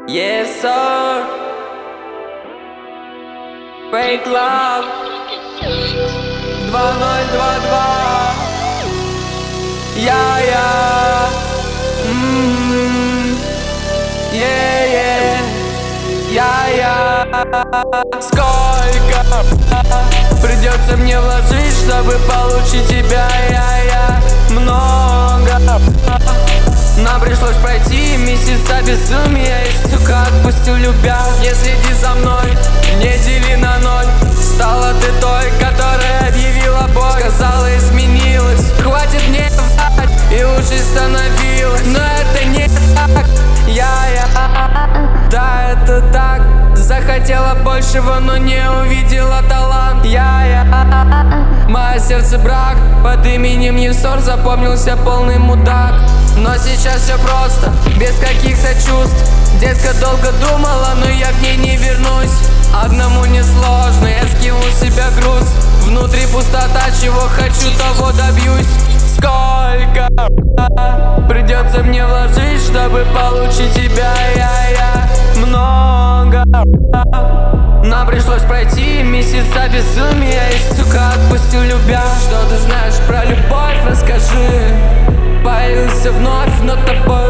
Yes sir, Fake Love 2022. Я я Сколько придется мне вложить, чтобы получить тебя? Я много. Нам пришлось пройти месяца безумия, и, сука, отпустил любя. Не следи за мной, не дели на ноль. Стала ты той, которая объявила бой. Сказала, изменилась, хватит мне врать, и лучше становилась. Но это не так, да, это так. Захотела большего, но не увидела талант. Мое сердце брак, под именем Невсор запомнился полный мудак. Но сейчас все просто, без каких-то чувств. Детка долго думала, но я к ней не вернусь. Одному несложно, я скинул с себя груз. Внутри пустота, чего хочу, того добьюсь. Сколько придется мне вложить, чтобы получить тебя? Много. Нам пришлось пройти месяца безумия, и, сука, отпустил любя. Что ты знаешь про любовь, расскажи. Появился вновь, но тобой